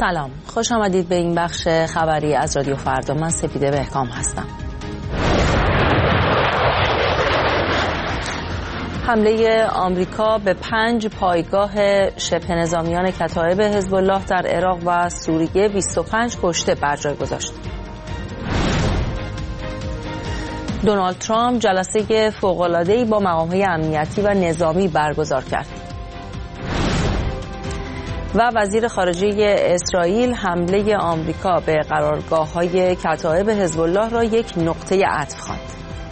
سلام، خوش آمدید به این بخش خبری از رادیو فردا. من سپیده بهکام هستم. حمله آمریکا به 5 پایگاه شبه نظامیان کتایب حزب الله در عراق و سوریه 25 کشته بر جای گذاشت. دونالد ترامپ جلسه فوق‌العاده‌ای با مقام‌های امنیتی و نظامی برگزار کرد. و وزیر خارجه اسرائیل حمله آمریکا به قرارگاه‌های کتایب حزب الله را یک نقطه عطف خواند.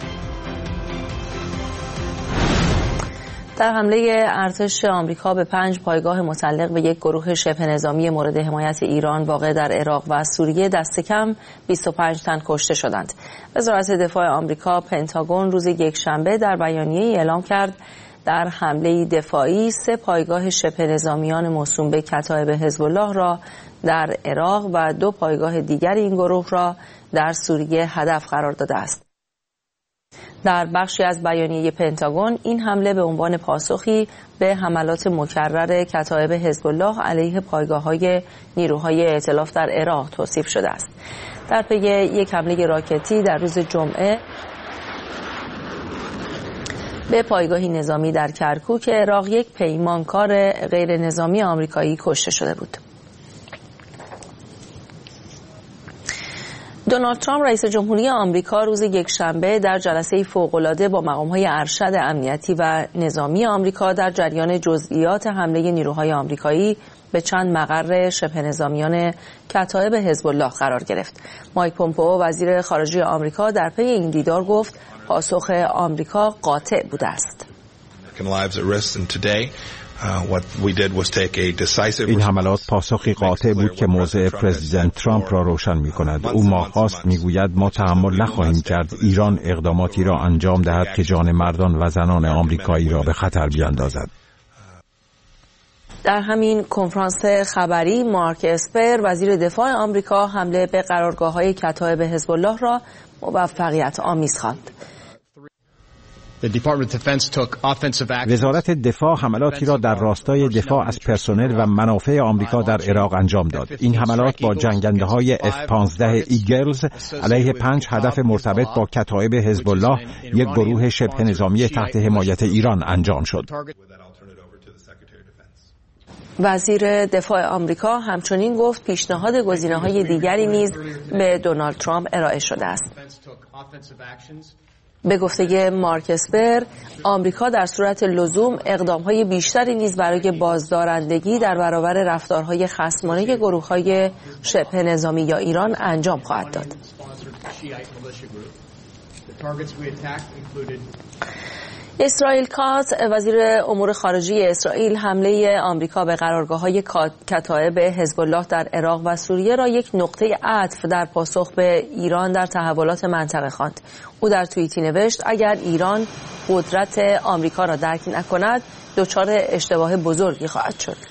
در حمله ارتش آمریکا به 5 پایگاه متعلق به یک گروه شبه نظامی مورد حمایت ایران واقع در عراق و سوریه دست کم 25 تن کشته شدند. وزارت دفاع آمریکا پنتاگون روز یکشنبه در بیانیه‌ای اعلام کرد در حمله دفاعی 3 پایگاه شبه نظامیان موسوم به کتایب حزب الله را در عراق و 2 پایگاه دیگر این گروه را در سوریه هدف قرار داده است. در بخشی از بیانیه پنتاگون این حمله به عنوان پاسخی به حملات مکرر کتایب حزب الله علیه پایگاه‌های نیروهای ائتلاف در عراق توصیف شده است. در پی یک حمله راکتی در روز جمعه به پایگاهی نظامی در کرکوک عراق یک پیمانکار غیر نظامی آمریکایی کشته شده بود. دونالد ترامپ رئیس جمهوری آمریکا روز یکشنبه در جلسه فوق‌العاده با مقام‌های ارشد امنیتی و نظامی آمریکا در جریان جزئیات حمله نیروهای آمریکایی به چند مقر شبه نظامیان کتایب حزب الله قرار گرفت. مایک پومپئو وزیر خارجه آمریکا در پی این دیدار گفت پاسخ آمریکا قاطع بوده است. این حملات پاسخی قاطع بود که موضع پرزیدنت ترامپ را روشن می کند. او ماه‌هاست می گوید ما تحمل نخواهیم کرد ایران اقداماتی را انجام دهد که جان مردان و زنان آمریکایی را به خطر بیاندازد. در همین کنفرانس خبری مارک اسپر وزیر دفاع آمریکا حمله به قرارگاه‌های کتایب حزب الله را موفقیت آمیز خواند. وزارت دفاع حملاتی را در راستای دفاع از پرسنل و منافع آمریکا در عراق انجام داد. این حملات با جنگنده‌های F-15 ایگلز علیه 5 هدف مرتبط با کتایب حزب الله، یک گروه شبه نظامی تحت حمایت ایران انجام شد. وزیر دفاع آمریکا همچنین گفت پیشنهاد گزینه‌های دیگری نیز به دونالد ترامپ ارائه شده است. به گفته مارک اسپر، آمریکا در صورت لزوم اقدام‌های بیشتری نیز برای بازدارندگی در برابر رفتارهای خصمانه گروه‌های شبه نظامی یا ایران انجام خواهد داد. اسرائیل کاتز وزیر امور خارجه اسرائیل حمله آمریکا به قرارگاه‌های کتایب حزب الله در عراق و سوریه را یک نقطه عطف در پاسخ به ایران در تحولات منطقه خواند. او در توییتی نوشت اگر ایران قدرت آمریکا را درک نکند دچار اشتباه بزرگی خواهد شد.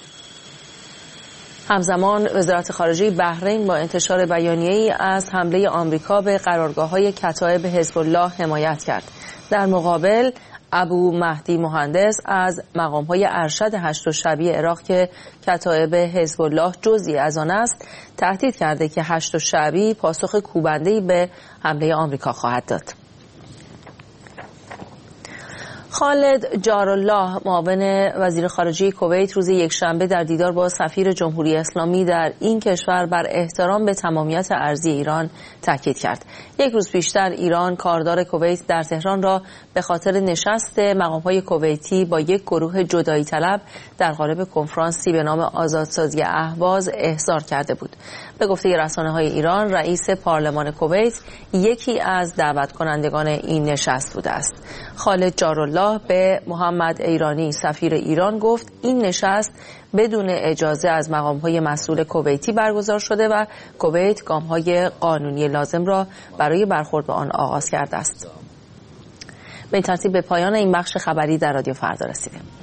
همزمان وزارت خارجه بحرین با انتشار بیانیه‌ای از حمله آمریکا به قرارگاه‌های کتایب حزب الله حمایت کرد. در مقابل ابو مهدی مهندس از مقام‌های ارشد هشت شعبی عراق که کتایب حزب الله جزئی از آن است تهدید کرده که هشت شعبی پاسخ کوبنده‌ای به حمله آمریکا خواهد داد. خالد جارالله معاون وزیر خارجه کویت روز یکشنبه در دیدار با سفیر جمهوری اسلامی در این کشور بر احترام به تمامیت ارضی ایران تاکید کرد. یک روز پیشتر ایران کاردار کویت در تهران را به خاطر نشست مقام‌های کویتی با یک گروه جدایی طلب در قالب کنفرانسی به نام آزادسازی اهواز احضار کرده بود. به گفته رسانه‌های ایران رئیس پارلمان کویت یکی از دعوت کنندگان این نشست بوده است. خالد جارالله به محمد ایرانی سفیر ایران گفت این نشست بدون اجازه از مقام‌های مسئول کویتی برگزار شده و کویت گام‌های قانونی لازم را برای برخورد با آن آغاز کرده است. به این ترتیب به پایان این بخش خبری در رادیو فردا رسیدیم.